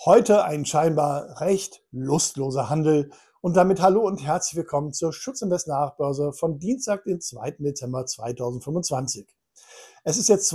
Heute ein scheinbar recht lustloser Handel und damit hallo und herzlich willkommen zur Schutzinvest Nachbörse von Dienstag, den 2. Dezember 2025. Es ist jetzt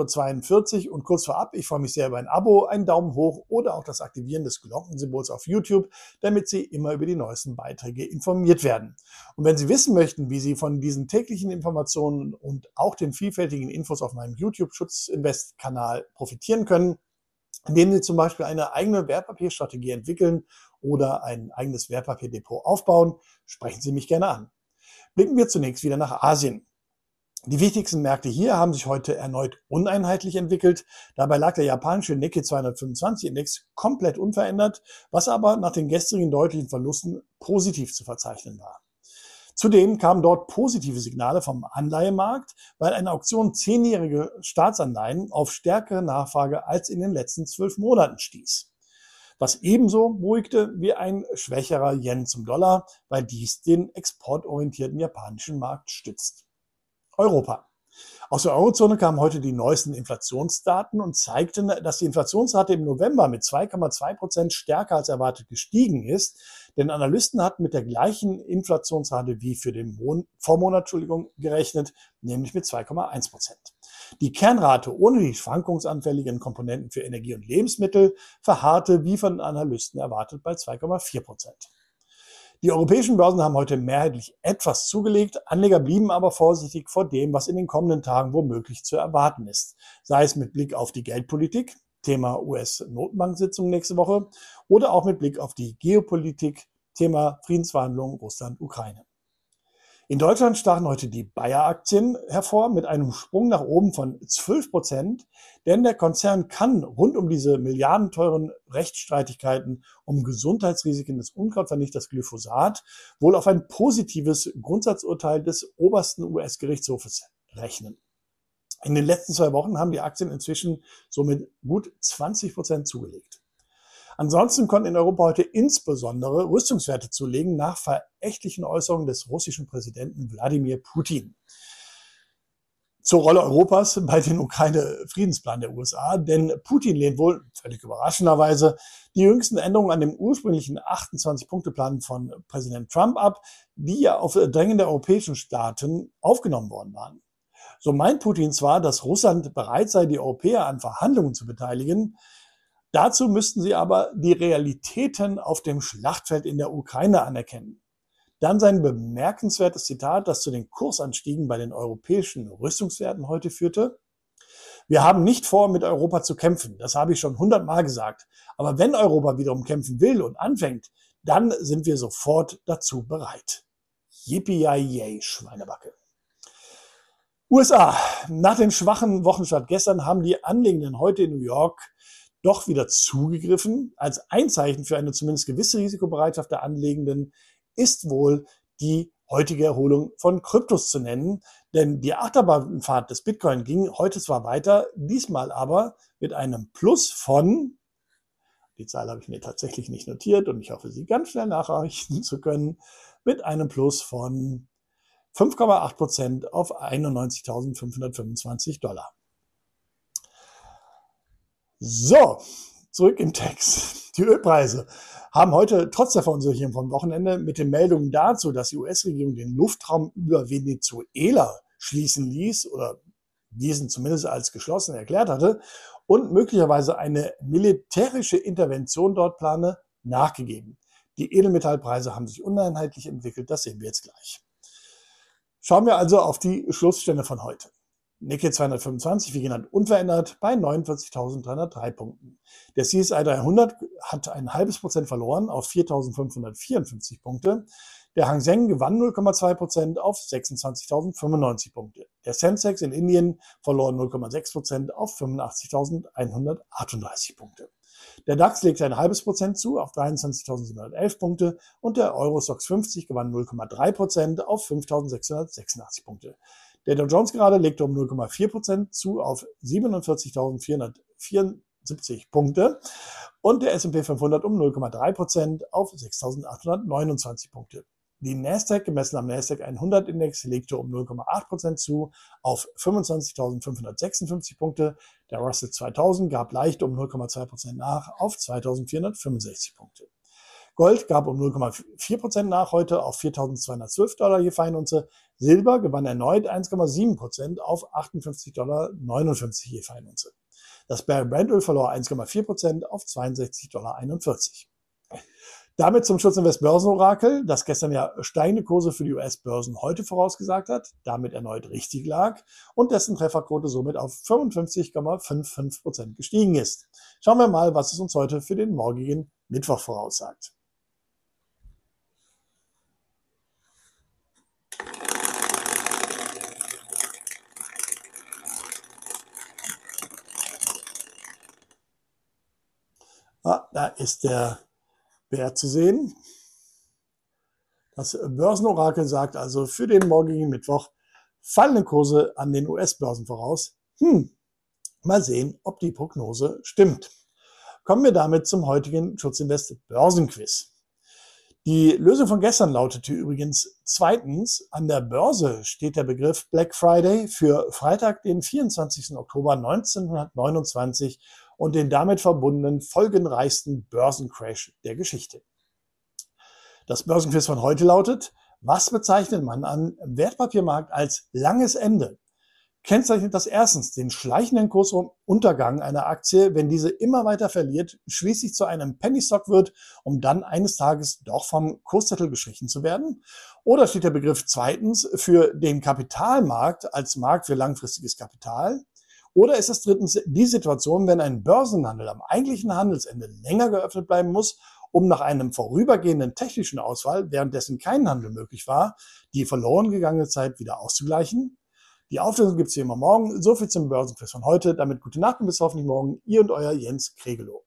22:42 Uhr und kurz vorab, ich freue mich sehr über ein Abo, einen Daumen hoch oder auch das Aktivieren des Glockensymbols auf YouTube, damit Sie immer über die neuesten Beiträge informiert werden. Und wenn Sie wissen möchten, wie Sie von diesen täglichen Informationen und auch den vielfältigen Infos auf meinem YouTube-Schutzinvest-Kanal profitieren können, indem Sie zum Beispiel eine eigene Wertpapierstrategie entwickeln oder ein eigenes Wertpapierdepot aufbauen, sprechen Sie mich gerne an. Blicken wir zunächst wieder nach Asien. Die wichtigsten Märkte hier haben sich heute erneut uneinheitlich entwickelt. Dabei lag der japanische Nikkei 225 Index komplett unverändert, was aber nach den gestrigen deutlichen Verlusten positiv zu verzeichnen war. Zudem kamen dort positive Signale vom Anleihemarkt, weil eine Auktion 10-jährige Staatsanleihen auf stärkere Nachfrage als in den letzten 12 Monaten stieß. Was ebenso beruhigte wie ein schwächerer Yen zum Dollar, weil dies den exportorientierten japanischen Markt stützt. Europa. Aus der Eurozone kamen heute die neuesten Inflationsdaten und zeigten, dass die Inflationsrate im November mit 2,2% stärker als erwartet gestiegen ist, denn Analysten hatten mit der gleichen Inflationsrate wie für den Vormonat gerechnet, nämlich mit 2,1%. Die Kernrate ohne die schwankungsanfälligen Komponenten für Energie und Lebensmittel verharrte wie von Analysten erwartet bei 2,4%. Die europäischen Börsen haben heute mehrheitlich etwas zugelegt, Anleger blieben aber vorsichtig vor dem, was in den kommenden Tagen womöglich zu erwarten ist, sei es mit Blick auf die Geldpolitik, Thema US-Notenbank-Sitzung nächste Woche, oder auch mit Blick auf die Geopolitik, Thema Friedensverhandlungen Russland-Ukraine. In Deutschland stachen heute die Bayer-Aktien hervor mit einem Sprung nach oben von 12%, denn der Konzern kann rund um diese milliardenteuren Rechtsstreitigkeiten um Gesundheitsrisiken des Unkrautvernichters Glyphosat wohl auf ein positives Grundsatzurteil des obersten US-Gerichtshofes rechnen. In den letzten 2 Wochen haben die Aktien inzwischen somit gut 20% zugelegt. Ansonsten konnten in Europa heute insbesondere Rüstungswerte zulegen nach verächtlichen Äußerungen des russischen Präsidenten Wladimir Putin. Zur Rolle Europas bei den Ukraine-Friedensplan der USA, denn Putin lehnt wohl, völlig überraschenderweise, die jüngsten Änderungen an dem ursprünglichen 28-Punkte-Plan von Präsident Trump ab, die ja auf Drängen der europäischen Staaten aufgenommen worden waren. So meint Putin zwar, dass Russland bereit sei, die Europäer an Verhandlungen zu beteiligen, dazu müssten sie aber die Realitäten auf dem Schlachtfeld in der Ukraine anerkennen. Dann sein bemerkenswertes Zitat, das zu den Kursanstiegen bei den europäischen Rüstungswerten heute führte. Wir haben nicht vor, mit Europa zu kämpfen. Das habe ich schon 100-mal gesagt. Aber wenn Europa wiederum kämpfen will und anfängt, dann sind wir sofort dazu bereit. Yippie-yay, Schweinebacke. USA. Nach dem schwachen Wochenstart gestern haben die Anlegenden heute in New York doch wieder zugegriffen. Als ein Zeichen für eine zumindest gewisse Risikobereitschaft der Anlegenden ist wohl die heutige Erholung von Kryptos zu nennen. Denn die Achterbahnfahrt des Bitcoin ging heute zwar weiter, diesmal aber mit einem Plus von, die Zahl habe ich mir tatsächlich nicht notiert und ich hoffe, sie ganz schnell nachreichen zu können, mit einem Plus von 5,8% auf 91.525 Dollar. So, zurück im Text. Die Ölpreise haben heute trotz der Verunsicherung vom Wochenende mit den Meldungen dazu, dass die US-Regierung den Luftraum über Venezuela schließen ließ oder diesen zumindest als geschlossen erklärt hatte und möglicherweise eine militärische Intervention dort plane, nachgegeben. Die Edelmetallpreise haben sich uneinheitlich entwickelt, das sehen wir jetzt gleich. Schauen wir also auf die Schlussstände von heute. Nikkei 225, wie genannt, unverändert bei 49.303 Punkten. Der CSI 300 hat ein halbes Prozent verloren auf 4.554 Punkte. Der Hang Seng gewann 0,2% auf 26.095 Punkte. Der Sensex in Indien verlor 0,6% auf 85.138 Punkte. Der DAX legte ein halbes Prozent zu auf 23.711 Punkte und der Eurostoxx 50 gewann 0,3% auf 5.686 Punkte. Der Dow Jones gerade legte um 0,4% zu auf 47.474 Punkte und der S&P 500 um 0,3% auf 6.829 Punkte. Die Nasdaq, gemessen am Nasdaq 100-Index, legte um 0,8% zu auf 25.556 Punkte. Der Russell 2000 gab leicht um 0,2% nach auf 2.465 Punkte. Gold gab um 0,4% nach heute auf $4.212 je Feinunze. Silber gewann erneut 1,7% auf $58,59 je Feinunze. Das Barrel Brent Öl verlor 1,4% auf $62,41. Damit zum Schutzinvest Börsenorakel, das gestern ja steigende Kurse für die US-Börsen heute vorausgesagt hat, damit erneut richtig lag und dessen Trefferquote somit auf 55,55% gestiegen ist. Schauen wir mal, was es uns heute für den morgigen Mittwoch voraussagt. Da ist der Wert zu sehen. Das Börsenorakel sagt also für den morgigen Mittwoch fallende Kurse an den US-Börsen voraus. Mal sehen, ob die Prognose stimmt. Kommen wir damit zum heutigen Schutzinvest Börsenquiz. Die Lösung von gestern lautete übrigens zweitens, an der Börse steht der Begriff Black Friday für Freitag, den 24. Oktober 1929 und den damit verbundenen folgenreichsten Börsencrash der Geschichte. Das Börsenquiz von heute lautet: Was bezeichnet man am Wertpapiermarkt als langes Ende? Kennzeichnet das erstens den schleichenden Kursuntergang einer Aktie, wenn diese immer weiter verliert, schließlich zu einem Penny Stock wird, um dann eines Tages doch vom Kurszettel gestrichen zu werden? Oder steht der Begriff zweitens für den Kapitalmarkt als Markt für langfristiges Kapital? Oder ist es drittens die Situation, wenn ein Börsenhandel am eigentlichen Handelsende länger geöffnet bleiben muss, um nach einem vorübergehenden technischen Ausfall, währenddessen kein Handel möglich war, die verloren gegangene Zeit wieder auszugleichen? Die Auflösung gibt es wie immer morgen. So viel zum Börsenquiz von heute. Damit gute Nacht und bis hoffentlich morgen. Ihr und euer Jens Kregelow.